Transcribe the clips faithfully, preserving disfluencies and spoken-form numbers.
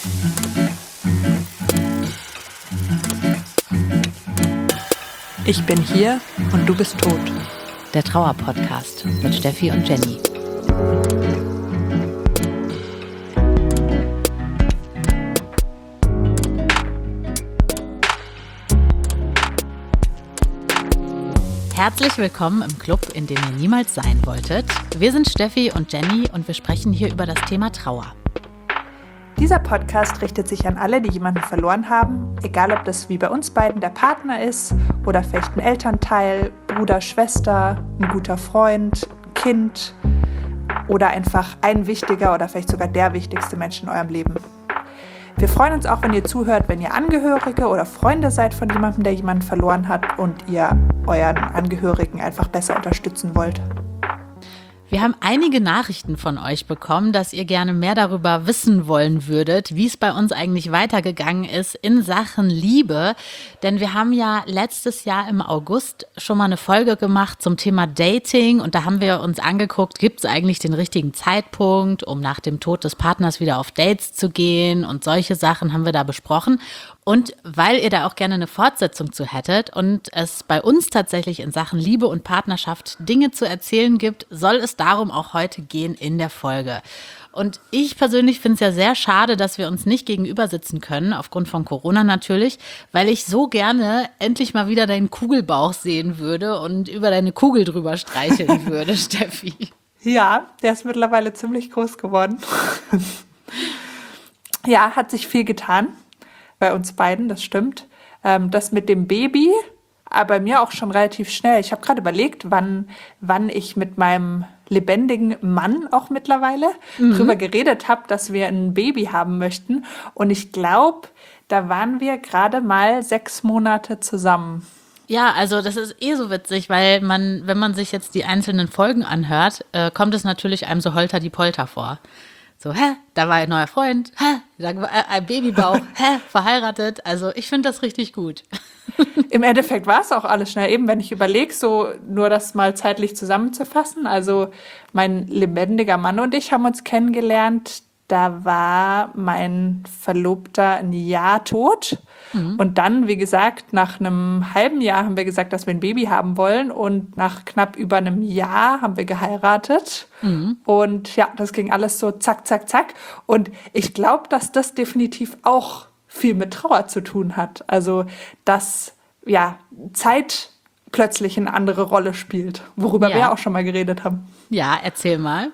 Ich bin hier und du bist tot. Der Trauer-Podcast mit Steffi und Jenny. Herzlich willkommen im Club, in dem ihr niemals sein wolltet. Wir sind Steffi und Jenny und wir sprechen hier über das Thema Trauer. Dieser Podcast richtet sich an alle, die jemanden verloren haben, egal ob das wie bei uns beiden der Partner ist oder vielleicht ein Elternteil, Bruder, Schwester, ein guter Freund, ein Kind oder einfach ein wichtiger oder vielleicht sogar der wichtigste Mensch in eurem Leben. Wir freuen uns auch, wenn ihr zuhört, wenn ihr Angehörige oder Freunde seid von jemandem, der jemanden verloren hat und ihr euren Angehörigen einfach besser unterstützen wollt. Wir haben einige Nachrichten von euch bekommen, dass ihr gerne mehr darüber wissen wollen würdet, wie es bei uns eigentlich weitergegangen ist in Sachen Liebe. Denn wir haben ja letztes Jahr im August schon mal eine Folge gemacht zum Thema Dating und da haben wir uns angeguckt, gibt es eigentlich den richtigen Zeitpunkt, um nach dem Tod des Partners wieder auf Dates zu gehen, und solche Sachen haben wir da besprochen. Und weil ihr da auch gerne eine Fortsetzung zu hättet und es bei uns tatsächlich in Sachen Liebe und Partnerschaft Dinge zu erzählen gibt, soll es darum auch heute gehen in der Folge. Und ich persönlich finde es ja sehr schade, dass wir uns nicht gegenüber sitzen können, aufgrund von Corona natürlich, weil ich so gerne endlich mal wieder deinen Kugelbauch sehen würde und über deine Kugel drüber streicheln würde, Steffi. Ja, der ist mittlerweile ziemlich groß geworden. Ja, hat sich viel getan. Bei uns beiden, das stimmt. Ähm, das mit dem Baby, aber bei mir auch schon relativ schnell. Ich habe gerade überlegt, wann, wann ich mit meinem lebendigen Mann auch mittlerweile mhm. drüber geredet habe, dass wir ein Baby haben möchten. Und ich glaube, da waren wir gerade mal sechs Monate zusammen. Ja, also das ist eh so witzig, weil man, wenn man sich jetzt die einzelnen Folgen anhört, äh, kommt es natürlich einem so holter die Polter vor. So, hä, da war ein neuer Freund, hä, da war ein Babybauch, hä, verheiratet. Also ich finde das richtig gut. Im Endeffekt war es auch alles schnell. Eben, wenn ich überlege, so nur das mal zeitlich zusammenzufassen. Also mein lebendiger Mann und ich haben uns kennengelernt. Da war mein Verlobter ein Jahr tot. Mhm. Und dann, wie gesagt, nach einem halben Jahr haben wir gesagt, dass wir ein Baby haben wollen. Und nach knapp über einem Jahr haben wir geheiratet. Mhm. Und ja, das ging alles so zack, zack, zack. Und ich glaube, dass das definitiv auch viel mit Trauer zu tun hat. Also, dass ja Zeit plötzlich eine andere Rolle spielt, worüber ja. wir auch schon mal geredet haben. Ja, erzähl mal.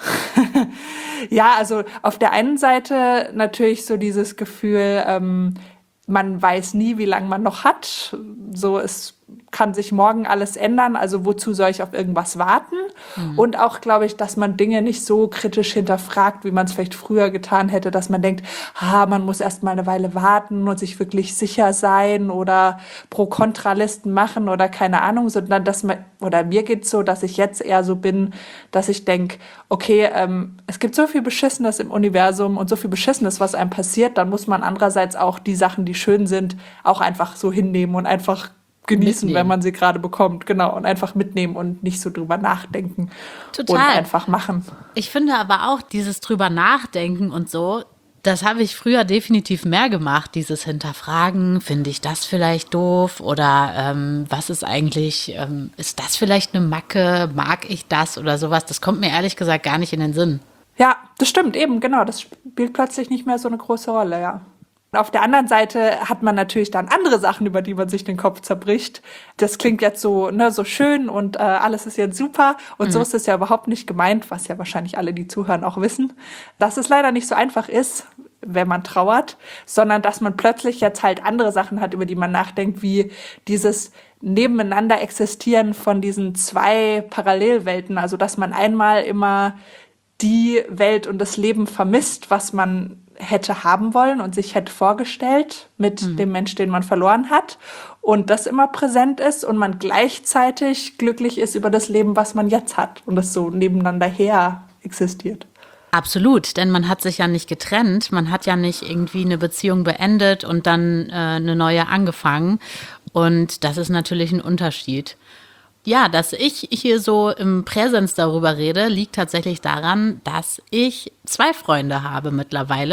Ja, also auf der einen Seite natürlich so dieses Gefühl, ähm, man weiß nie, wie lange man noch hat. So, es kann sich morgen alles ändern. Also wozu soll ich auf irgendwas warten? Mhm. Und auch, glaube ich, dass man Dinge nicht so kritisch hinterfragt, wie man es vielleicht früher getan hätte, dass man denkt, ah, man muss erst mal eine Weile warten und sich wirklich sicher sein oder Pro-Kontra-Listen machen oder keine Ahnung, sondern dass man, oder mir geht's so, dass ich jetzt eher so bin, dass ich denke, okay, ähm, es gibt so viel Beschissenes im Universum und so viel Beschissenes, was einem passiert, dann muss man andererseits auch die Sachen, die schön sind, auch einfach so hinnehmen und einfach genießen, mitnehmen. Wenn man sie gerade bekommt, genau, und einfach mitnehmen und nicht so drüber nachdenken. Total. Und einfach machen. Ich finde aber auch dieses drüber nachdenken und so, das habe ich früher definitiv mehr gemacht, dieses Hinterfragen, finde ich das vielleicht doof oder ähm, was ist eigentlich, ähm, ist das vielleicht eine Macke, mag ich das oder sowas, das kommt mir ehrlich gesagt gar nicht in den Sinn. Ja, das stimmt, eben, genau, das spielt plötzlich nicht mehr so eine große Rolle, ja. Auf der anderen Seite hat man natürlich dann andere Sachen, über die man sich den Kopf zerbricht. Das klingt jetzt so, ne, so schön und äh, alles ist jetzt super. Und mhm. so ist es ja überhaupt nicht gemeint, was ja wahrscheinlich alle, die zuhören, auch wissen, dass es leider nicht so einfach ist, wenn man trauert, sondern dass man plötzlich jetzt halt andere Sachen hat, über die man nachdenkt, wie dieses Nebeneinander existieren von diesen zwei Parallelwelten. Also dass man einmal immer die Welt und das Leben vermisst, was man hätte haben wollen und sich hätte vorgestellt mit mhm. dem Mensch, den man verloren hat, und das immer präsent ist und man gleichzeitig glücklich ist über das Leben, was man jetzt hat und das so nebeneinander her existiert. Absolut, denn man hat sich ja nicht getrennt, man hat ja nicht irgendwie eine Beziehung beendet und dann äh, eine neue angefangen, und das ist natürlich ein Unterschied. Ja, dass ich hier so im Präsens darüber rede, liegt tatsächlich daran, dass ich zwei Freunde habe mittlerweile,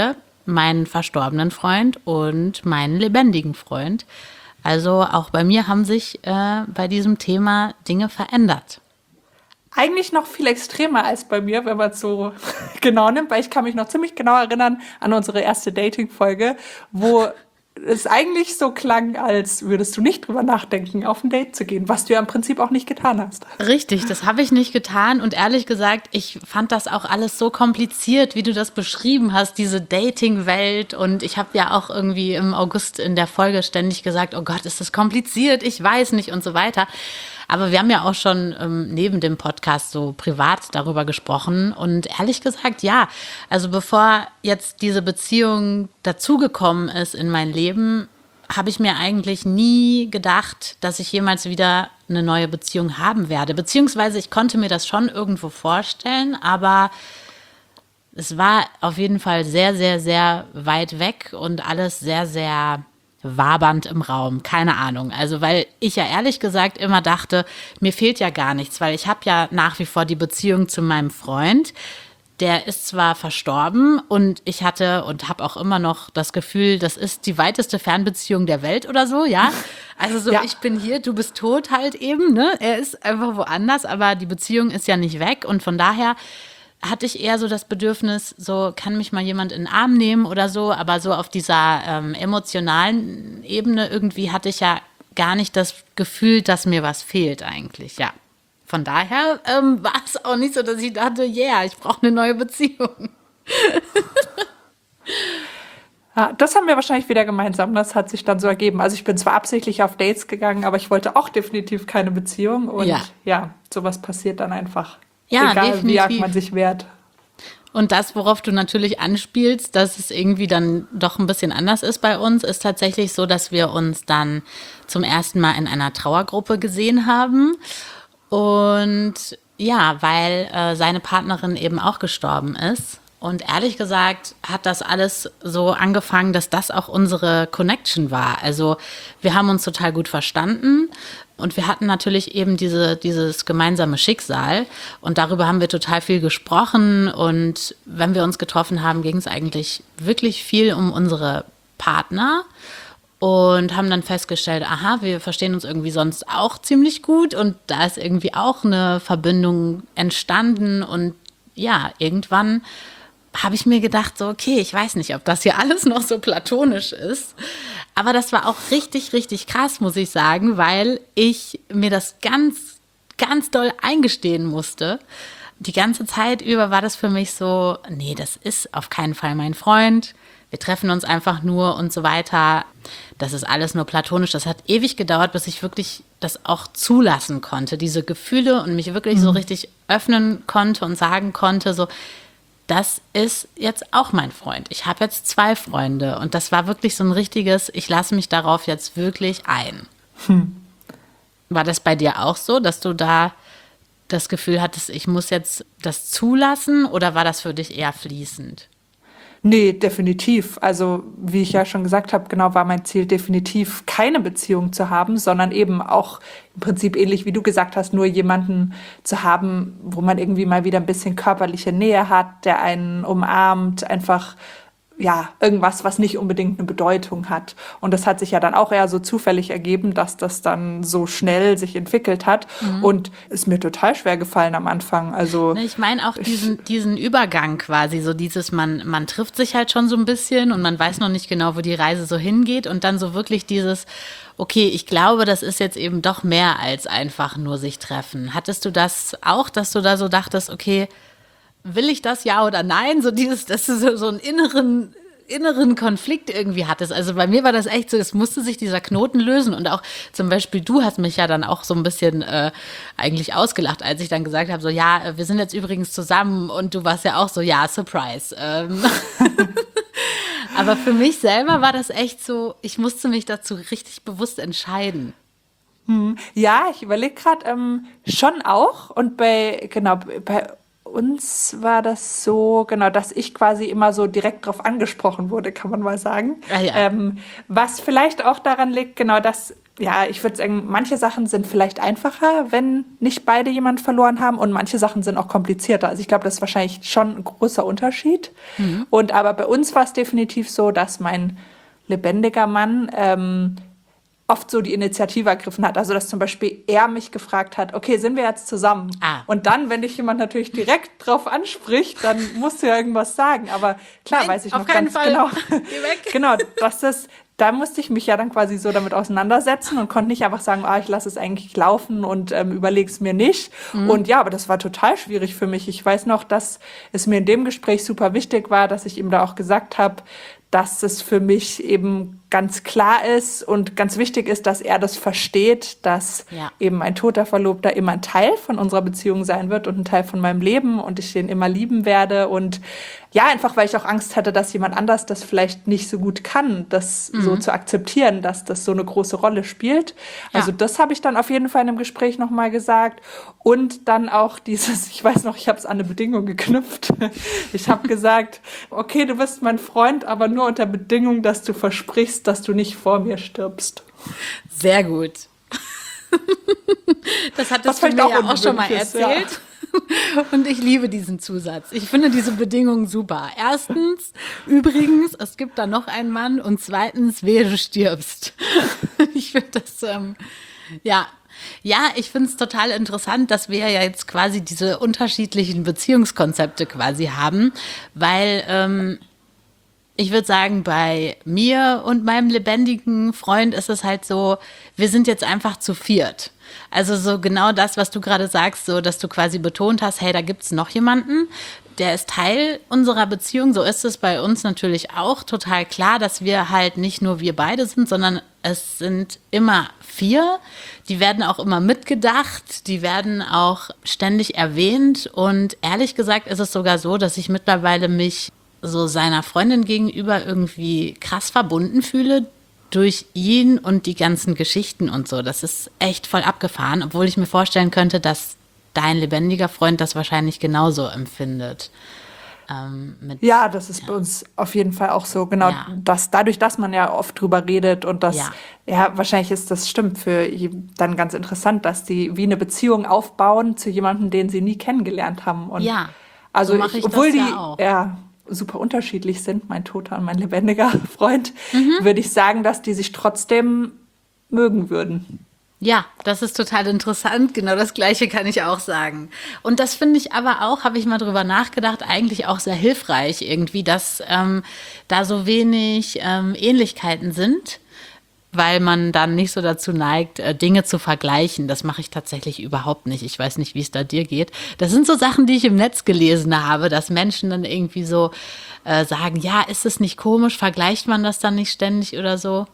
meinen verstorbenen Freund und meinen lebendigen Freund. Also auch bei mir haben sich äh, bei diesem Thema Dinge verändert. Eigentlich noch viel extremer als bei mir, wenn man es so genau nimmt, weil ich kann mich noch ziemlich genau erinnern an unsere erste Dating-Folge, wo es eigentlich so klang, als würdest du nicht drüber nachdenken, auf ein Date zu gehen, was du ja im Prinzip auch nicht getan hast. Richtig, das habe ich nicht getan und ehrlich gesagt, ich fand das auch alles so kompliziert, wie du das beschrieben hast, diese Dating-Welt, und ich habe ja auch irgendwie im August in der Folge ständig gesagt, oh Gott, ist das kompliziert, ich weiß nicht und so weiter. Aber wir haben ja auch schon ähm, neben dem Podcast so privat darüber gesprochen und ehrlich gesagt, ja, also bevor jetzt diese Beziehung dazugekommen ist in mein Leben, habe ich mir eigentlich nie gedacht, dass ich jemals wieder eine neue Beziehung haben werde. Beziehungsweise ich konnte mir das schon irgendwo vorstellen, aber es war auf jeden Fall sehr, sehr, sehr weit weg und alles sehr, sehr wabernd im Raum. Keine Ahnung. Also weil ich ja ehrlich gesagt immer dachte, mir fehlt ja gar nichts, weil ich habe ja nach wie vor die Beziehung zu meinem Freund. Der ist zwar verstorben und ich hatte und habe auch immer noch das Gefühl, das ist die weiteste Fernbeziehung der Welt oder so, ja. Also so, ja. Ich bin hier, du bist tot halt eben, ne? Er ist einfach woanders, aber die Beziehung ist ja nicht weg und von daher hatte ich eher so das Bedürfnis, so kann mich mal jemand in den Arm nehmen oder so, aber so auf dieser ähm, emotionalen Ebene irgendwie hatte ich ja gar nicht das Gefühl, dass mir was fehlt eigentlich, ja. Von daher ähm, war es auch nicht so, dass ich dachte, yeah, ich brauche eine neue Beziehung. Ja, das haben wir wahrscheinlich wieder gemeinsam. Das hat sich dann so ergeben. Also ich bin zwar absichtlich auf Dates gegangen, aber ich wollte auch definitiv keine Beziehung. Und ja, ja sowas passiert dann einfach. Ja, egal, definitiv. Wie arg man sich wehrt. Und das, worauf du natürlich anspielst, dass es irgendwie dann doch ein bisschen anders ist bei uns, ist tatsächlich so, dass wir uns dann zum ersten Mal in einer Trauergruppe gesehen haben. Und ja, weil äh, seine Partnerin eben auch gestorben ist. Und ehrlich gesagt hat das alles so angefangen, dass das auch unsere Connection war. Also wir haben uns total gut verstanden und wir hatten natürlich eben diese, dieses gemeinsame Schicksal. Und darüber haben wir total viel gesprochen. Und wenn wir uns getroffen haben, ging es eigentlich wirklich viel um unsere Partner. Und haben dann festgestellt, aha, wir verstehen uns irgendwie sonst auch ziemlich gut und da ist irgendwie auch eine Verbindung entstanden. Und ja, irgendwann habe ich mir gedacht, so okay, ich weiß nicht, ob das hier alles noch so platonisch ist. Aber das war auch richtig, richtig krass, muss ich sagen, weil ich mir das ganz, ganz doll eingestehen musste. Die ganze Zeit über war das für mich so, nee, das ist auf keinen Fall mein Freund. Wir treffen uns einfach nur und so weiter. Das ist alles nur platonisch. Das hat ewig gedauert, bis ich wirklich das auch zulassen konnte, diese Gefühle und mich wirklich mhm. so richtig öffnen konnte und sagen konnte, so, das ist jetzt auch mein Freund. Ich habe jetzt zwei Freunde und das war wirklich so ein richtiges, ich lasse mich darauf jetzt wirklich ein. Hm. War das bei dir auch so, dass du da das Gefühl hattest, ich muss jetzt das zulassen oder war das für dich eher fließend? Nee, definitiv. Also wie ich ja schon gesagt habe, genau war mein Ziel definitiv keine Beziehung zu haben, sondern eben auch im Prinzip ähnlich wie du gesagt hast, nur jemanden zu haben, wo man irgendwie mal wieder ein bisschen körperliche Nähe hat, der einen umarmt, einfach ja, irgendwas, was nicht unbedingt eine Bedeutung hat. Und das hat sich ja dann auch eher so zufällig ergeben, dass das dann so schnell sich entwickelt hat. Mhm. Und ist mir total schwer gefallen am Anfang. Also ich meine auch diesen, diesen Übergang quasi, so dieses, man, man trifft sich halt schon so ein bisschen und man weiß noch nicht genau, wo die Reise so hingeht. Und dann so wirklich dieses, okay, ich glaube, das ist jetzt eben doch mehr als einfach nur sich treffen. Hattest du das auch, dass du da so dachtest, okay, will ich das ja oder nein? So dieses, dass du so, so einen inneren, inneren Konflikt irgendwie hattest. Also bei mir war das echt so, es musste sich dieser Knoten lösen. Und auch zum Beispiel, du hast mich ja dann auch so ein bisschen äh, eigentlich ausgelacht, als ich dann gesagt habe, so ja, wir sind jetzt übrigens zusammen und du warst ja auch so, ja, Surprise. Ähm Aber für mich selber war das echt so, ich musste mich dazu richtig bewusst entscheiden. Hm. Ja, ich überlege gerade ähm, schon auch. Und bei, genau, bei uns war das so, genau, dass ich quasi immer so direkt drauf angesprochen wurde, kann man mal sagen. Ah ja. Ähm, was vielleicht auch daran liegt, genau, dass, ja, ich würde sagen, manche Sachen sind vielleicht einfacher, wenn nicht beide jemand verloren haben und manche Sachen sind auch komplizierter. Also ich glaube, das ist wahrscheinlich schon ein großer Unterschied. Mhm. Und aber bei uns war es definitiv so, dass mein lebendiger Mann ähm, oft so die Initiative ergriffen hat. Also dass zum Beispiel er mich gefragt hat, okay, sind wir jetzt zusammen? Ah. Und dann, wenn dich jemand natürlich direkt drauf anspricht, dann musst du ja irgendwas sagen. Aber klar, Nein, weiß ich auf noch keinen ganz Fall. genau. Geh weg. Genau, dass das, da musste ich mich ja dann quasi so damit auseinandersetzen und konnte nicht einfach sagen, ah, ich lasse es eigentlich laufen und ähm, überlege es mir nicht. Mhm. Und ja, aber das war total schwierig für mich. Ich weiß noch, dass es mir in dem Gespräch super wichtig war, dass ich ihm da auch gesagt habe, dass es für mich eben ganz klar ist und ganz wichtig ist, dass er das versteht, dass ja. eben ein toter Verlobter immer ein Teil von unserer Beziehung sein wird und ein Teil von meinem Leben und ich den immer lieben werde. Und ja, einfach weil ich auch Angst hatte, dass jemand anders das vielleicht nicht so gut kann, das mhm. so zu akzeptieren, dass das so eine große Rolle spielt. Also ja. das habe ich dann auf jeden Fall in einem Gespräch nochmal gesagt. Und dann auch dieses, ich weiß noch, ich habe es an eine Bedingung geknüpft. Ich habe gesagt, okay, du bist mein Freund, aber nur unter Bedingung, dass du versprichst, dass du nicht vor mir stirbst. Sehr gut. Das hattest du mir ja auch schon mal erzählt. Ja. Und ich liebe diesen Zusatz. Ich finde diese Bedingung super. Erstens, übrigens, es gibt da noch einen Mann. Und zweitens, wehe, du stirbst. Ich finde das, ähm, ja... Ja, ich finde es total interessant, dass wir ja jetzt quasi diese unterschiedlichen Beziehungskonzepte quasi haben, weil ähm, ich würde sagen, bei mir und meinem lebendigen Freund ist es halt so, wir sind jetzt einfach zu viert. Also so genau das, was du gerade sagst, so dass du quasi betont hast, hey, da gibt's noch jemanden, der ist Teil unserer Beziehung. So ist es bei uns natürlich auch total klar, dass wir halt nicht nur wir beide sind, sondern es sind immer vier. Die werden auch immer mitgedacht, die werden auch ständig erwähnt. Und ehrlich gesagt ist es sogar so, dass ich mittlerweile mich so seiner Freundin gegenüber irgendwie krass verbunden fühle durch ihn und die ganzen Geschichten und so. Das ist echt voll abgefahren, obwohl ich mir vorstellen könnte, dass dein lebendiger Freund das wahrscheinlich genauso empfindet. Ähm, mit, ja, das ist ja. bei uns auf jeden Fall auch so. Genau, ja. dass dadurch, dass man ja oft drüber redet und das, ja, ja wahrscheinlich ist das stimmt für dann ganz interessant, dass die wie eine Beziehung aufbauen zu jemandem, den sie nie kennengelernt haben. Und ja, also so ich, ich obwohl das die ja, auch. ja super unterschiedlich sind, mein toter und mein lebendiger Freund, mhm. würde ich sagen, dass die sich trotzdem mögen würden. Ja, das ist total interessant. Genau das Gleiche kann ich auch sagen. Und das finde ich aber auch, habe ich mal drüber nachgedacht, eigentlich auch sehr hilfreich irgendwie, dass ähm, da so wenig ähm, Ähnlichkeiten sind, weil man dann nicht so dazu neigt, äh, Dinge zu vergleichen. Das mache ich tatsächlich überhaupt nicht. Ich weiß nicht, wie es da dir geht. Das sind so Sachen, die ich im Netz gelesen habe, dass Menschen dann irgendwie so äh, sagen, ja, ist es nicht komisch, vergleicht man das dann nicht ständig oder so?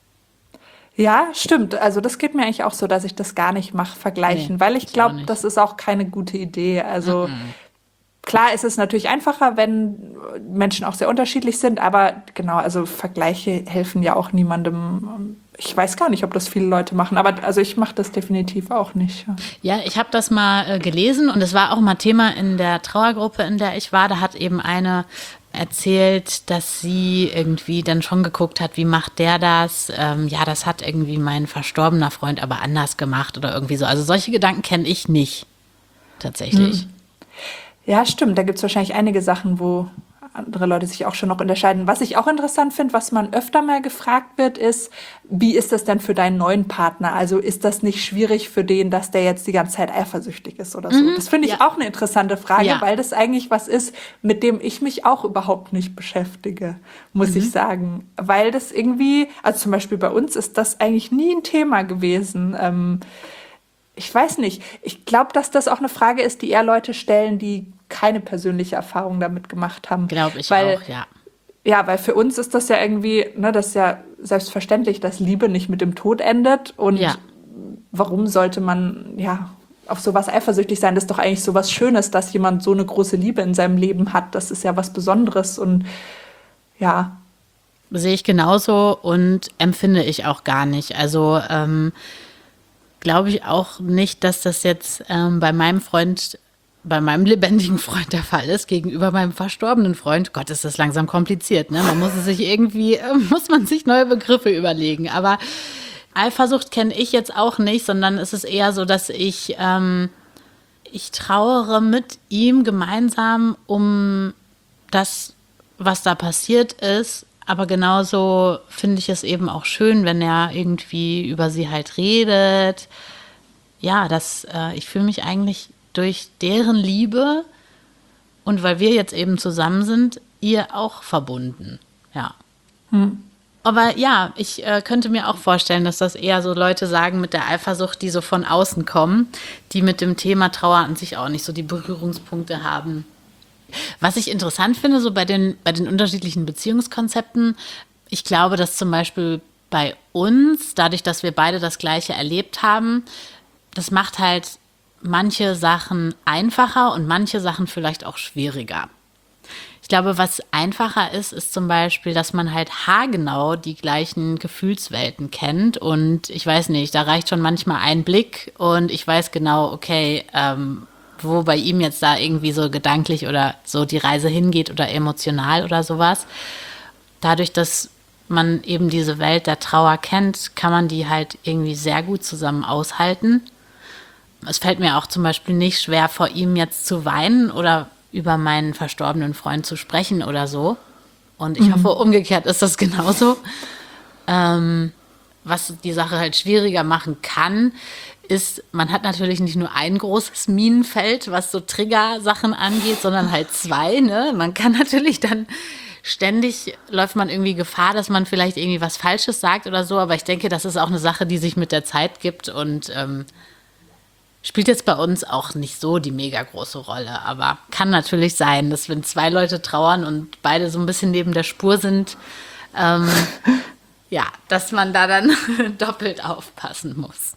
Ja, stimmt. Also das geht mir eigentlich auch so, dass ich das gar nicht mache, vergleichen, Nee, weil ich ich auch glaube, nicht. das ist auch keine gute Idee. Also Mhm. klar ist es natürlich einfacher, wenn Menschen auch sehr unterschiedlich sind, aber genau, also Vergleiche helfen ja auch niemandem. Ich weiß gar nicht, ob das viele Leute machen, aber also ich mache das definitiv auch nicht. Ja. Ja, ich habe das mal äh, gelesen und es war auch mal Thema in der Trauergruppe, in der ich war. Da hat eben eine erzählt, dass sie irgendwie dann schon geguckt hat, wie macht der das? Ähm, ja, das hat irgendwie mein verstorbener Freund aber anders gemacht oder irgendwie so. Also solche Gedanken kenne ich nicht, tatsächlich. Mhm. Ja, stimmt. Da gibt es wahrscheinlich einige Sachen, wo andere Leute sich auch schon noch unterscheiden. Was ich auch interessant finde, was man öfter mal gefragt wird, ist, wie ist das denn für deinen neuen Partner? Also ist das nicht schwierig für den, dass der jetzt die ganze Zeit eifersüchtig ist oder so? Mhm, Das finde ich ja. auch eine interessante Frage, Ja. weil das eigentlich was ist, mit dem ich mich auch überhaupt nicht beschäftige, muss Mhm. ich sagen. Weil das irgendwie, also zum Beispiel bei uns ist das eigentlich nie ein Thema gewesen. Ähm, ich weiß nicht. Ich glaube, dass das auch eine Frage ist, die eher Leute stellen, die keine persönliche Erfahrung damit gemacht haben. Glaube ich weil, auch, ja. Ja, weil für uns ist das ja irgendwie, ne, das ist ja selbstverständlich, dass Liebe nicht mit dem Tod endet. Und Ja. warum sollte man, ja, auf sowas eifersüchtig sein? Das ist doch eigentlich sowas Schönes, dass jemand so eine große Liebe in seinem Leben hat. Das ist ja was Besonderes und ja. Sehe ich genauso und empfinde ich auch gar nicht. Also ähm, glaube ich auch nicht, dass das jetzt ähm, bei meinem Freund bei meinem lebendigen Freund der Fall ist, gegenüber meinem verstorbenen Freund. Gott, ist das langsam kompliziert, ne? Man muss es sich irgendwie, äh, muss man sich neue Begriffe überlegen. Aber Eifersucht kenne ich jetzt auch nicht, sondern es ist eher so, dass ich, ähm, ich trauere mit ihm gemeinsam um das, was da passiert ist. Aber genauso finde ich es eben auch schön, wenn er irgendwie über sie halt redet. Ja, das, äh, ich fühle mich eigentlich durch deren Liebe und weil wir jetzt eben zusammen sind, ihr auch verbunden. Ja. Hm. Aber ja, ich äh, könnte mir auch vorstellen, dass das eher so Leute sagen mit der Eifersucht, die so von außen kommen, die mit dem Thema Trauer an sich auch nicht so die Berührungspunkte haben. Was ich interessant finde, so bei den, bei den unterschiedlichen Beziehungskonzepten, ich glaube, dass zum Beispiel bei uns, dadurch, dass wir beide das Gleiche erlebt haben, das macht halt manche Sachen einfacher und manche Sachen vielleicht auch schwieriger. Ich glaube, was einfacher ist, ist zum Beispiel, dass man halt haargenau die gleichen Gefühlswelten kennt. Und ich weiß nicht, da reicht schon manchmal ein Blick und ich weiß genau, okay, ähm, wo bei ihm jetzt da irgendwie so gedanklich oder so die Reise hingeht oder emotional oder sowas. Dadurch, dass man eben diese Welt der Trauer kennt, kann man die halt irgendwie sehr gut zusammen aushalten. Es fällt mir auch zum Beispiel nicht schwer, vor ihm jetzt zu weinen oder über meinen verstorbenen Freund zu sprechen oder so. Und ich mhm. hoffe, umgekehrt ist das genauso. Ähm, was die Sache halt schwieriger machen kann, ist, man hat natürlich nicht nur ein großes Minenfeld, was so Trigger-Sachen angeht, sondern halt zwei. Ne? Man kann natürlich dann ständig, läuft man irgendwie Gefahr, dass man vielleicht irgendwie was Falsches sagt oder so. Aber ich denke, das ist auch eine Sache, die sich mit der Zeit gibt und ähm, spielt jetzt bei uns auch nicht so die mega große Rolle, aber kann natürlich sein, dass wenn zwei Leute trauern und beide so ein bisschen neben der Spur sind, ähm, ja, dass man da dann doppelt aufpassen muss.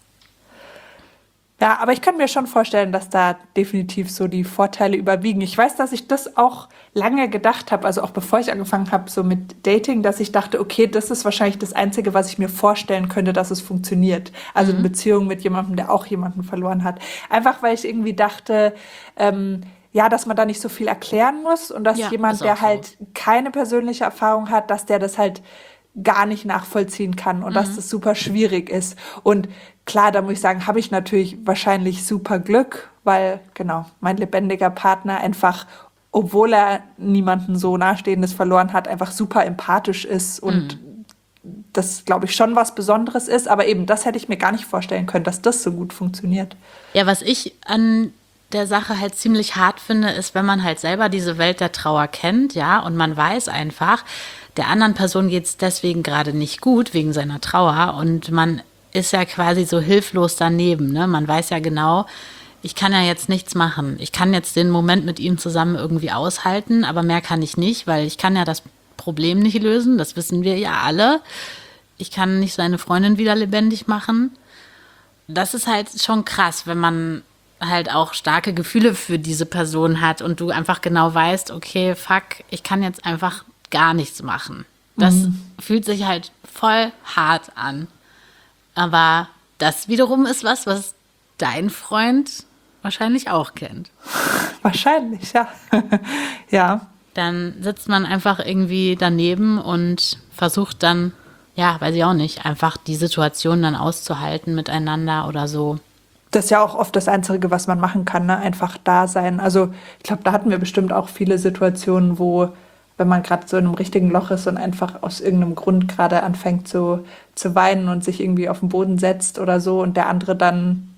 Ja, aber ich kann mir schon vorstellen, dass da definitiv so die Vorteile überwiegen. Ich weiß, dass ich das auch lange gedacht habe, also auch bevor ich angefangen habe so mit Dating, dass ich dachte, okay, das ist wahrscheinlich das Einzige, was ich mir vorstellen könnte, dass es funktioniert. Also mhm. eine Beziehung mit jemandem, der auch jemanden verloren hat. Einfach, weil ich irgendwie dachte, ähm, ja, dass man da nicht so viel erklären muss und dass ja, jemand, der so. halt keine persönliche Erfahrung hat, dass der das halt gar nicht nachvollziehen kann und mhm. dass das super schwierig ist. Und klar, da muss ich sagen, habe ich natürlich wahrscheinlich super Glück, weil, genau, mein lebendiger Partner einfach, obwohl er niemanden so Nahestehendes verloren hat, einfach super empathisch ist und mhm. das, glaube ich, schon was Besonderes ist. Aber eben, das hätte ich mir gar nicht vorstellen können, dass das so gut funktioniert. Ja, was ich an der Sache halt ziemlich hart finde, ist, wenn man halt selber diese Welt der Trauer kennt, ja, und man weiß einfach, der anderen Person geht es deswegen gerade nicht gut, wegen seiner Trauer. Und man ist ja quasi so hilflos daneben. Ne? Man weiß ja genau, ich kann ja jetzt nichts machen. Ich kann jetzt den Moment mit ihm zusammen irgendwie aushalten, aber mehr kann ich nicht, weil ich kann ja das Problem nicht lösen. Das wissen wir ja alle. Ich kann nicht seine Freundin wieder lebendig machen. Das ist halt schon krass, wenn man halt auch starke Gefühle für diese Person hat und du einfach genau weißt, okay, fuck, ich kann jetzt einfach gar nichts machen. Das mhm. fühlt sich halt voll hart an. Aber das wiederum ist was, was dein Freund wahrscheinlich auch kennt. Wahrscheinlich, ja. Ja. Dann sitzt man einfach irgendwie daneben und versucht dann, ja, weiß ich auch nicht, einfach die Situation dann auszuhalten miteinander oder so. Das ist ja auch oft das Einzige, was man machen kann, ne? Einfach da sein. Also ich glaube, da hatten wir bestimmt auch viele Situationen, wo, wenn man gerade so in einem richtigen Loch ist und einfach aus irgendeinem Grund gerade anfängt zu, zu weinen und sich irgendwie auf den Boden setzt oder so und der andere dann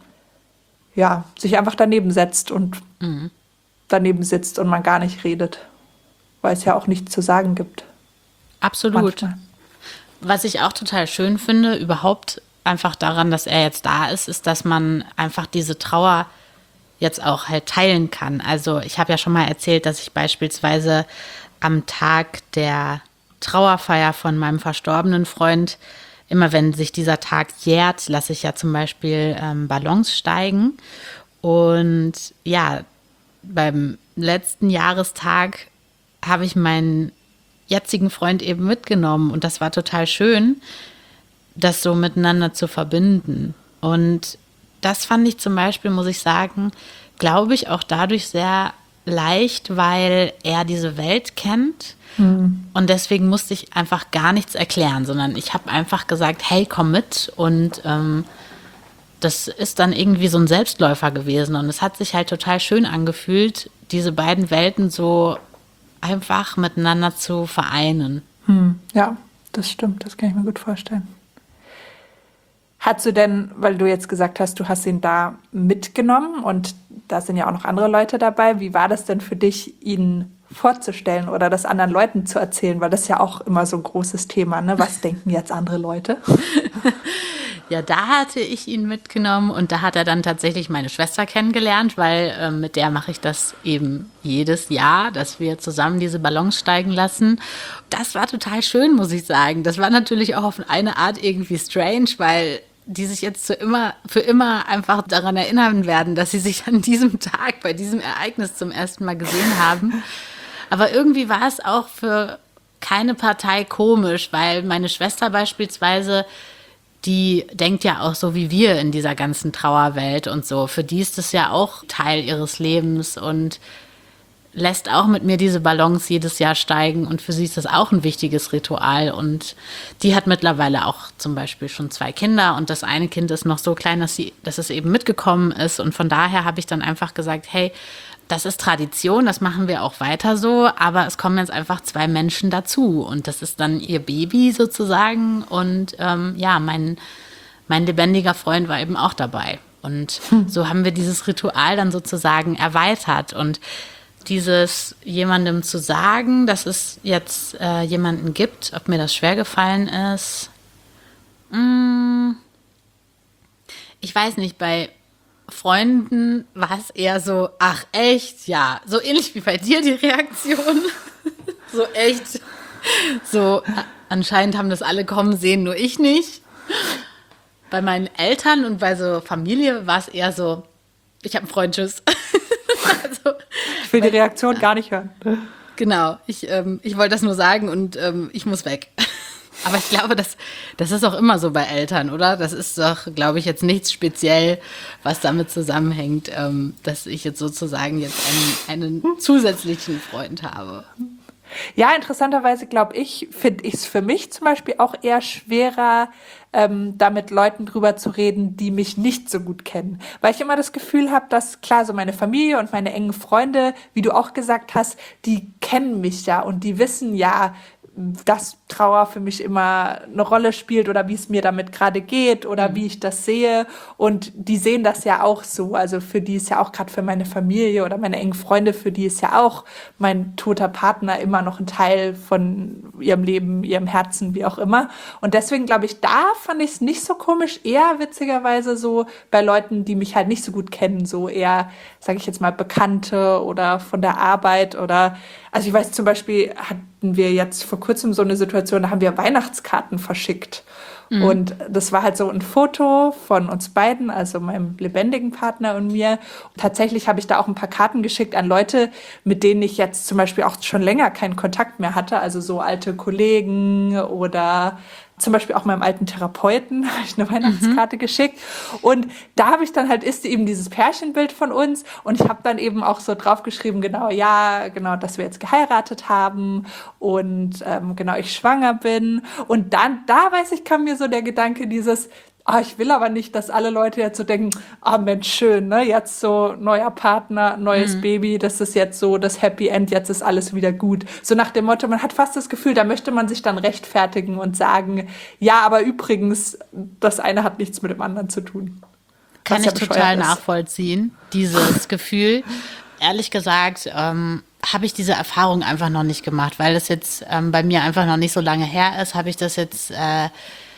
ja sich einfach daneben setzt und mhm. daneben sitzt und man gar nicht redet, weil es ja auch nichts zu sagen gibt. Absolut. Manchmal. Was ich auch total schön finde, überhaupt einfach daran, dass er jetzt da ist, ist, dass man einfach diese Trauer jetzt auch halt teilen kann. Also ich habe ja schon mal erzählt, dass ich beispielsweise am Tag der Trauerfeier von meinem verstorbenen Freund, immer wenn sich dieser Tag jährt, lasse ich ja zum Beispiel ähm, Ballons steigen. Und ja, beim letzten Jahrestag habe ich meinen jetzigen Freund eben mitgenommen und das war total schön, das so miteinander zu verbinden. Und das fand ich zum Beispiel, muss ich sagen, glaube ich, auch dadurch sehr leicht, weil er diese Welt kennt. Mhm. Und deswegen musste ich einfach gar nichts erklären, sondern ich habe einfach gesagt, hey, komm mit. Und ähm, das ist dann irgendwie so ein Selbstläufer gewesen. Und es hat sich halt total schön angefühlt, diese beiden Welten so einfach miteinander zu vereinen. Hm, ja, das stimmt. Das kann ich mir gut vorstellen. Hast du denn, weil du jetzt gesagt hast, du hast ihn da mitgenommen und da sind ja auch noch andere Leute dabei, wie war das denn für dich, ihn vorzustellen oder das anderen Leuten zu erzählen? Weil das ist ja auch immer so ein großes Thema, ne? Was denken jetzt andere Leute? Ja, da hatte ich ihn mitgenommen und da hat er dann tatsächlich meine Schwester kennengelernt, weil äh, mit der mache ich das eben jedes Jahr, dass wir zusammen diese Ballons steigen lassen. Das war total schön, muss ich sagen. Das war natürlich auch auf eine Art irgendwie strange, weil die sich jetzt für immer, für immer einfach daran erinnern werden, dass sie sich an diesem Tag bei diesem Ereignis zum ersten Mal gesehen haben. Aber irgendwie war es auch für keine Partei komisch, weil meine Schwester beispielsweise, die denkt ja auch so wie wir in dieser ganzen Trauerwelt und so. Für die ist das ja auch Teil ihres Lebens und lässt auch mit mir diese Ballons jedes Jahr steigen. Und für sie ist das auch ein wichtiges Ritual. Und die hat mittlerweile auch zum Beispiel schon zwei Kinder. Und das eine Kind ist noch so klein, dass, sie, dass es eben mitgekommen ist. Und von daher habe ich dann einfach gesagt, hey, das ist Tradition, das machen wir auch weiter so, aber es kommen jetzt einfach zwei Menschen dazu und das ist dann ihr Baby sozusagen und ähm, ja, mein, mein lebendiger Freund war eben auch dabei und hm. so haben wir dieses Ritual dann sozusagen erweitert und dieses jemandem zu sagen, dass es jetzt äh, jemanden gibt, ob mir das schwer gefallen ist, mh, ich weiß nicht, bei Freunden war es eher so, ach echt, ja, so ähnlich wie bei dir die Reaktion, so echt, so anscheinend haben das alle kommen sehen, nur ich nicht. Bei meinen Eltern und bei so Familie war es eher so, ich habe einen Freund, tschüss. Also, ich will die Reaktion ja. gar nicht hören. Genau, ich, ähm, ich wollte das nur sagen und ähm, ich muss weg. Aber ich glaube, das, das ist auch immer so bei Eltern, oder? Das ist doch, glaube ich, jetzt nichts speziell, was damit zusammenhängt, ähm, dass ich jetzt sozusagen jetzt einen, einen zusätzlichen Freund habe. Ja, interessanterweise glaube ich, finde ich es für mich zum Beispiel auch eher schwerer, ähm, da mit Leuten drüber zu reden, die mich nicht so gut kennen. Weil ich immer das Gefühl habe, dass klar, so meine Familie und meine engen Freunde, wie du auch gesagt hast, die kennen mich ja und die wissen ja, dass Trauer für mich immer eine Rolle spielt oder wie es mir damit gerade geht oder mhm. wie ich das sehe. Und die sehen das ja auch so. Also für die ist ja auch gerade für meine Familie oder meine engen Freunde, für die ist ja auch mein toter Partner immer noch ein Teil von ihrem Leben, ihrem Herzen, wie auch immer. Und deswegen glaube ich, da fand ich es nicht so komisch, eher witzigerweise so bei Leuten, die mich halt nicht so gut kennen, so eher, sage ich jetzt mal, Bekannte oder von der Arbeit oder, also ich weiß zum Beispiel, hatten wir jetzt vor kurzem so eine Situation, da haben wir Weihnachtskarten verschickt. Mhm. Und das war halt so ein Foto von uns beiden, also meinem lebendigen Partner und mir. Und tatsächlich habe ich da auch ein paar Karten geschickt an Leute, mit denen ich jetzt zum Beispiel auch schon länger keinen Kontakt mehr hatte. Also so alte Kollegen oder zum Beispiel auch meinem alten Therapeuten habe ich eine Weihnachtskarte mhm. geschickt. Und da habe ich dann halt, ist eben dieses Pärchenbild von uns. Und ich habe dann eben auch so draufgeschrieben, genau, ja, genau, dass wir jetzt geheiratet haben und ähm, genau, ich schwanger bin. Und dann, da weiß ich, kam mir so der Gedanke dieses, ah, ich will aber nicht, dass alle Leute jetzt so denken, ah Mensch, schön, ne? Jetzt so neuer Partner, neues mhm. Baby, das ist jetzt so das Happy End, jetzt ist alles wieder gut. So nach dem Motto, man hat fast das Gefühl, da möchte man sich dann rechtfertigen und sagen, ja, aber übrigens, das eine hat nichts mit dem anderen zu tun. Kann ich total nachvollziehen, dieses Gefühl. Ehrlich gesagt, ähm, habe ich diese Erfahrung einfach noch nicht gemacht, weil das jetzt ähm, bei mir einfach noch nicht so lange her ist, habe ich das jetzt äh,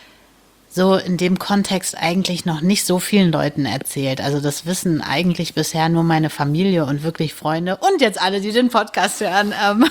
so in dem Kontext eigentlich noch nicht so vielen Leuten erzählt. Also das wissen eigentlich bisher nur meine Familie und wirklich Freunde und jetzt alle, die den Podcast hören. Ähm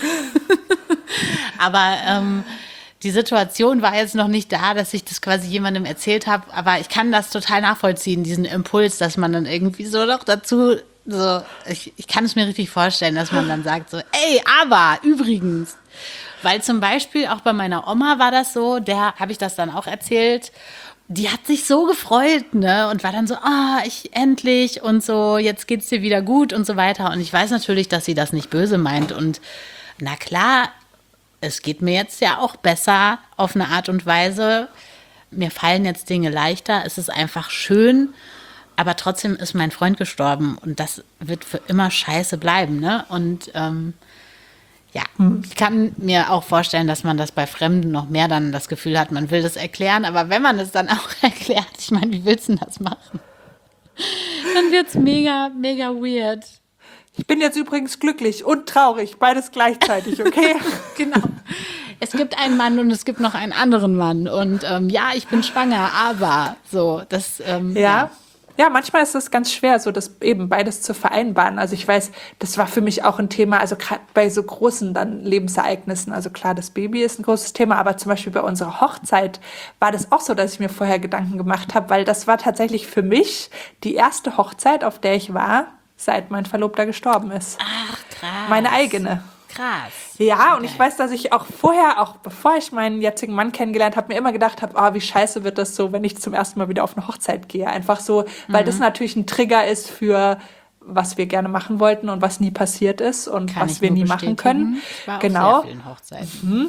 aber ähm, die Situation war jetzt noch nicht da, dass ich das quasi jemandem erzählt habe. Aber ich kann das total nachvollziehen, diesen Impuls, dass man dann irgendwie so noch dazu, so ich, ich kann es mir richtig vorstellen, dass man dann sagt so, ey, aber übrigens. Weil zum Beispiel auch bei meiner Oma war das so, der habe ich das dann auch erzählt die hat sich so gefreut, ne? Und war dann so, ah, ich endlich und so, jetzt geht's dir wieder gut und so weiter. Und ich weiß natürlich, dass sie das nicht böse meint. Und na klar, es geht mir jetzt ja auch besser auf eine Art und Weise. Mir fallen jetzt Dinge leichter. Es ist einfach schön. Aber trotzdem ist mein Freund gestorben und das wird für immer scheiße bleiben, ne? Und ähm, ja, ich kann mir auch vorstellen, dass man das bei Fremden noch mehr dann das Gefühl hat, man will das erklären. Aber wenn man es dann auch erklärt, ich meine, wie willst du denn das machen? Dann wird's mega, mega weird. Ich bin jetzt übrigens glücklich und traurig, beides gleichzeitig, okay? Genau. Es gibt einen Mann und es gibt noch einen anderen Mann. Und ähm, ja, ich bin schwanger, aber so, das... Ähm, ja. ja. Ja, manchmal ist es ganz schwer, so das eben beides zu vereinbaren. Also ich weiß, das war für mich auch ein Thema, also gerade bei so großen dann Lebensereignissen. Also klar, das Baby ist ein großes Thema, aber zum Beispiel bei unserer Hochzeit war das auch so, dass ich mir vorher Gedanken gemacht habe, weil das war tatsächlich für mich die erste Hochzeit, auf der ich war, seit mein Verlobter gestorben ist. Ach, krass. Meine eigene. Krass. Ja, und ich weiß, dass ich auch vorher, auch bevor ich meinen jetzigen Mann kennengelernt habe, mir immer gedacht habe, oh, wie scheiße wird das so, wenn ich zum ersten Mal wieder auf eine Hochzeit gehe. Einfach so, weil mhm. das natürlich ein Trigger ist für was wir gerne machen wollten und was nie passiert ist und Kann was wir nie machen können. Ich war genau. auf sehr vielen Hochzeiten. Mhm.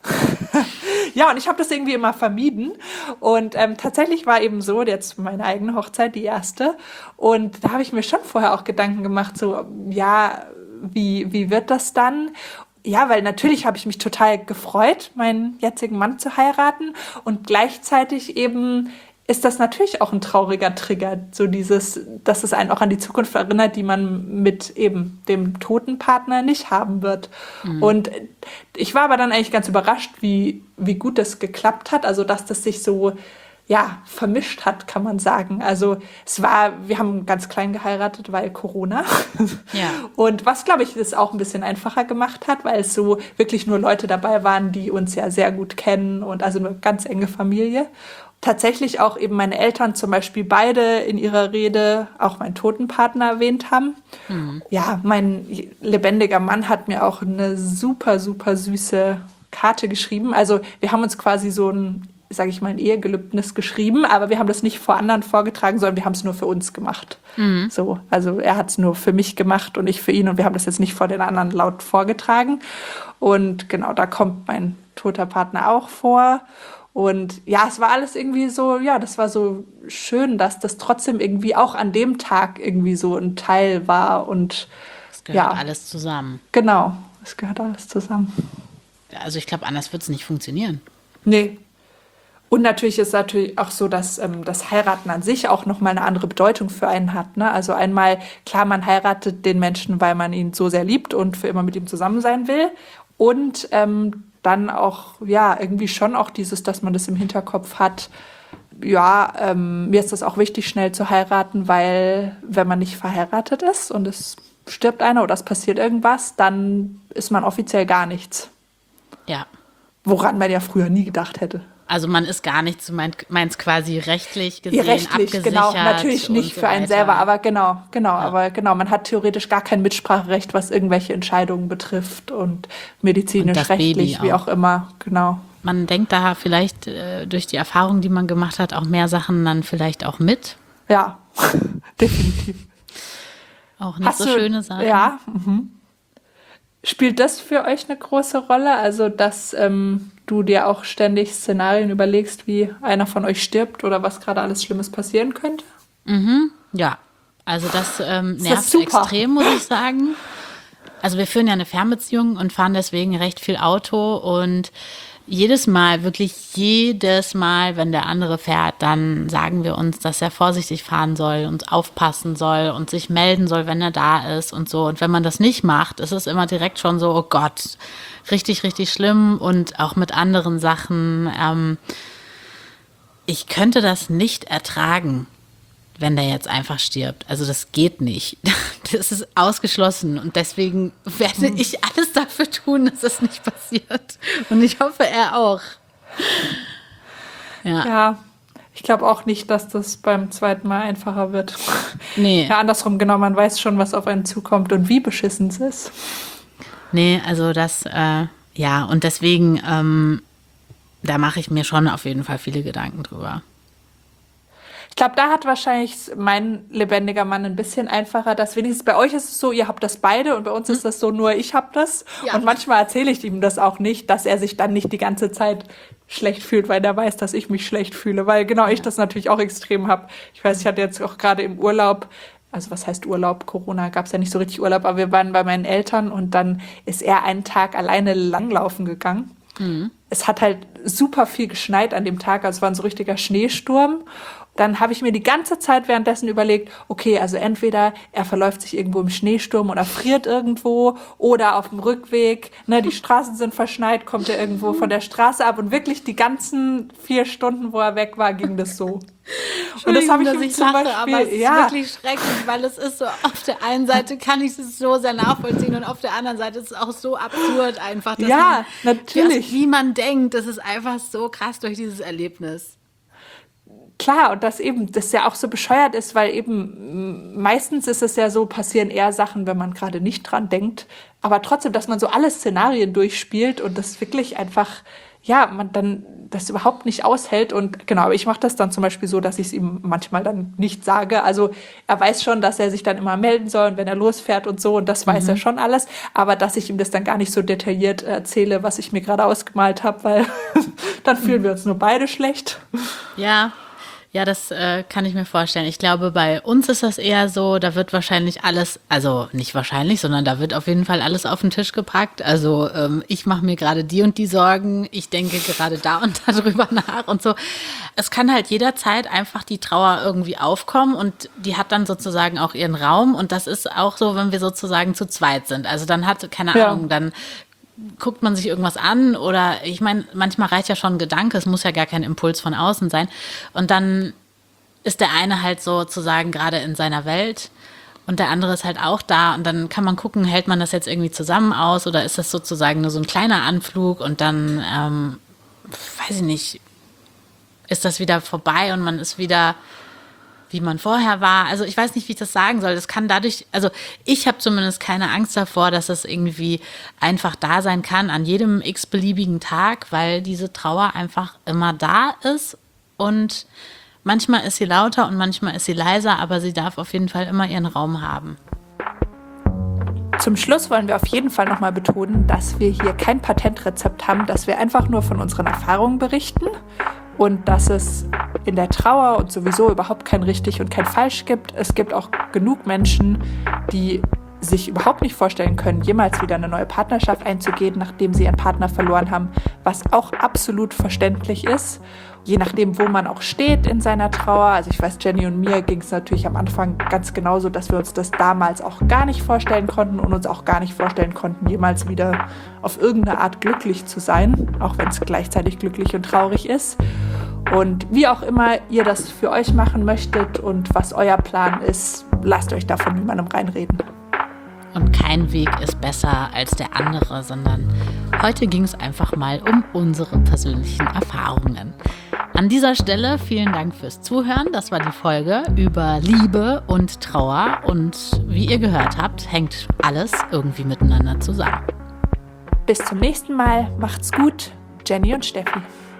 Ja, und ich habe das irgendwie immer vermieden. Und ähm, tatsächlich war eben so, jetzt meine eigene Hochzeit, die erste. Und da habe ich mir schon vorher auch Gedanken gemacht, so, ja, wie, wie wird das dann? Ja, weil natürlich habe ich mich total gefreut, meinen jetzigen Mann zu heiraten. Und gleichzeitig eben ist das natürlich auch ein trauriger Trigger, so dieses, dass es einen auch an die Zukunft erinnert, die man mit eben dem toten Partner nicht haben wird. Mhm. Und ich war aber dann eigentlich ganz überrascht, wie, wie gut das geklappt hat, also dass das sich so, ja, vermischt hat, kann man sagen. Also es war, wir haben ganz klein geheiratet, weil Corona. Ja. Und was, glaube ich, das auch ein bisschen einfacher gemacht hat, weil es so wirklich nur Leute dabei waren, die uns ja sehr gut kennen und also eine ganz enge Familie. Tatsächlich auch eben meine Eltern zum Beispiel beide in ihrer Rede auch meinen toten Partner erwähnt haben. Mhm. Ja, mein lebendiger Mann hat mir auch eine super, super süße Karte geschrieben. Also wir haben uns quasi so ein, sage ich mal, ein Ehegelübnis geschrieben, aber wir haben das nicht vor anderen vorgetragen, sondern wir haben es nur für uns gemacht. Mhm. So, also er hat es nur für mich gemacht und ich für ihn und wir haben das jetzt nicht vor den anderen laut vorgetragen. Und genau, da kommt mein toter Partner auch vor. Und ja, es war alles irgendwie so, ja, das war so schön, dass das trotzdem irgendwie auch an dem Tag irgendwie so ein Teil war und es gehört ja, alles zusammen. Genau, es gehört alles zusammen. Also ich glaube, anders wird es nicht funktionieren. Nee. Und natürlich ist es natürlich auch so, dass ähm, das Heiraten an sich auch nochmal eine andere Bedeutung für einen hat. Ne? Also einmal, klar, man heiratet den Menschen, weil man ihn so sehr liebt und für immer mit ihm zusammen sein will. Und ähm, dann auch, ja, irgendwie schon auch dieses, dass man das im Hinterkopf hat. Ja, ähm, mir ist das auch wichtig, schnell zu heiraten, weil wenn man nicht verheiratet ist und es stirbt einer oder es passiert irgendwas, dann ist man offiziell gar nichts. Ja. Woran man ja früher nie gedacht hätte. Also man ist gar nichts, du meinst quasi rechtlich gesehen, ja, rechtlich, abgesichert. Genau, natürlich nicht so für einen weiter. selber, aber genau, genau, Ja. aber genau, man hat theoretisch gar kein Mitspracherecht, was irgendwelche Entscheidungen betrifft und medizinisch, und rechtlich, wie auch immer, genau. Man denkt da vielleicht äh, durch die Erfahrung, die man gemacht hat, auch mehr Sachen dann vielleicht auch mit. Ja, definitiv. Auch nicht Hast so du, schöne Sachen. Ja, mhm. Spielt das für euch eine große Rolle? Also, dass ähm, du dir auch ständig Szenarien überlegst, wie einer von euch stirbt oder was gerade alles Schlimmes passieren könnte? Mhm, ja, also das ähm, Das nervt ist super. extrem, muss ich sagen. Also wir führen ja eine Fernbeziehung und fahren deswegen recht viel Auto und jedes Mal, wirklich jedes Mal, wenn der andere fährt, dann sagen wir uns, dass er vorsichtig fahren soll und aufpassen soll und sich melden soll, wenn er da ist und so. Und wenn man das nicht macht, ist es immer direkt schon so, oh Gott, richtig, richtig schlimm und auch mit anderen Sachen. Ähm, ich könnte das nicht ertragen, wenn der jetzt einfach stirbt. Also das geht nicht. Das ist ausgeschlossen und deswegen werde ich alles dafür tun, dass das nicht passiert. Und ich hoffe, er auch. Ja, Ja, ich glaube auch nicht, dass das beim zweiten Mal einfacher wird. nee, Ja, andersrum, genau, man weiß schon, was auf einen zukommt und wie beschissen es ist. nee, also das, äh, ja, und deswegen, ähm, da mache ich mir schon auf jeden Fall viele Gedanken drüber. glaube, da hat wahrscheinlich mein lebendiger Mann ein bisschen einfacher, dass wenigstens bei euch ist es so, ihr habt das beide und bei uns ist das so, nur ich hab das. Ja. Und manchmal erzähle ich ihm das auch nicht, dass er sich dann nicht die ganze Zeit schlecht fühlt, weil er weiß, dass ich mich schlecht fühle, weil genau ich das natürlich auch extrem habe. Ich weiß, ich hatte jetzt auch gerade im Urlaub, also was heißt Urlaub? Corona gab es ja nicht so richtig Urlaub, aber wir waren bei meinen Eltern und dann ist er einen Tag alleine langlaufen gegangen. Mhm. Es hat halt super viel geschneit an dem Tag, also es war ein so richtiger Schneesturm. Dann habe ich mir die ganze Zeit währenddessen überlegt, okay, also entweder er verläuft sich irgendwo im Schneesturm oder friert irgendwo oder auf dem Rückweg, ne, die Straßen sind verschneit, kommt er irgendwo von der Straße ab und wirklich die ganzen vier Stunden, wo er weg war, ging das so. Und das habe ich ihm ich zum lache, Beispiel, aber es ist ja. wirklich schrecklich, weil es ist so, auf der einen Seite kann ich es so sehr nachvollziehen und auf der anderen Seite ist es auch so absurd einfach, dass Ja, man, natürlich. Wie man denkt, das ist einfach so krass durch dieses Erlebnis. Klar, und dass eben das ja auch so bescheuert ist, weil eben meistens ist es ja so, passieren eher Sachen, wenn man gerade nicht dran denkt. Aber trotzdem, dass man so alle Szenarien durchspielt und das wirklich einfach, ja, man dann das überhaupt nicht aushält. Und genau, aber ich mache das dann zum Beispiel so, dass ich es ihm manchmal dann nicht sage. Also er weiß schon, dass er sich dann immer melden soll, wenn er losfährt und so. Und das weiß mhm. er schon alles. Aber dass ich ihm das dann gar nicht so detailliert erzähle, was ich mir gerade ausgemalt habe, weil dann fühlen wir uns nur beide schlecht. Ja. Ja, das äh, kann ich mir vorstellen. Ich glaube, bei uns ist das eher so, da wird wahrscheinlich alles, also nicht wahrscheinlich, sondern da wird auf jeden Fall alles auf den Tisch gepackt. Also ähm, ich mache mir gerade die und die Sorgen, ich denke gerade da und da drüber nach und so. Es kann halt jederzeit einfach die Trauer irgendwie aufkommen und die hat dann sozusagen auch ihren Raum und das ist auch so, wenn wir sozusagen zu zweit sind. Also dann hat, keine ja. Ahnung, dann guckt man sich irgendwas an oder ich meine, manchmal reicht ja schon ein Gedanke, es muss ja gar kein Impuls von außen sein und dann ist der eine halt sozusagen gerade in seiner Welt und der andere ist halt auch da und dann kann man gucken, hält man das jetzt irgendwie zusammen aus oder ist das sozusagen nur so ein kleiner Anflug und dann, ähm, weiß ich nicht, ist das wieder vorbei und man ist wieder wie man vorher war. Also ich weiß nicht, wie ich das sagen soll. Das kann dadurch, also ich habe zumindest keine Angst davor, dass es irgendwie einfach da sein kann an jedem x-beliebigen Tag, weil diese Trauer einfach immer da ist und manchmal ist sie lauter und manchmal ist sie leiser, aber sie darf auf jeden Fall immer ihren Raum haben. Zum Schluss wollen wir auf jeden Fall nochmal betonen, dass wir hier kein Patentrezept haben, dass wir einfach nur von unseren Erfahrungen berichten und dass es in der Trauer und sowieso überhaupt kein richtig und kein falsch gibt. Es gibt auch genug Menschen, die sich überhaupt nicht vorstellen können, jemals wieder eine neue Partnerschaft einzugehen, nachdem sie ihren Partner verloren haben, was auch absolut verständlich ist. Je nachdem, wo man auch steht in seiner Trauer. Also ich weiß, Jenny und mir ging es natürlich am Anfang ganz genauso, dass wir uns das damals auch gar nicht vorstellen konnten und uns auch gar nicht vorstellen konnten, jemals wieder auf irgendeine Art glücklich zu sein, auch wenn es gleichzeitig glücklich und traurig ist. Und wie auch immer ihr das für euch machen möchtet und was euer Plan ist, lasst euch da von niemandem reinreden. Und kein Weg ist besser als der andere, sondern heute ging es einfach mal um unsere persönlichen Erfahrungen. An dieser Stelle vielen Dank fürs Zuhören. Das war die Folge über Liebe und Trauer. Und wie ihr gehört habt, hängt alles irgendwie miteinander zusammen. Bis zum nächsten Mal. Macht's gut. Jenny und Steffi.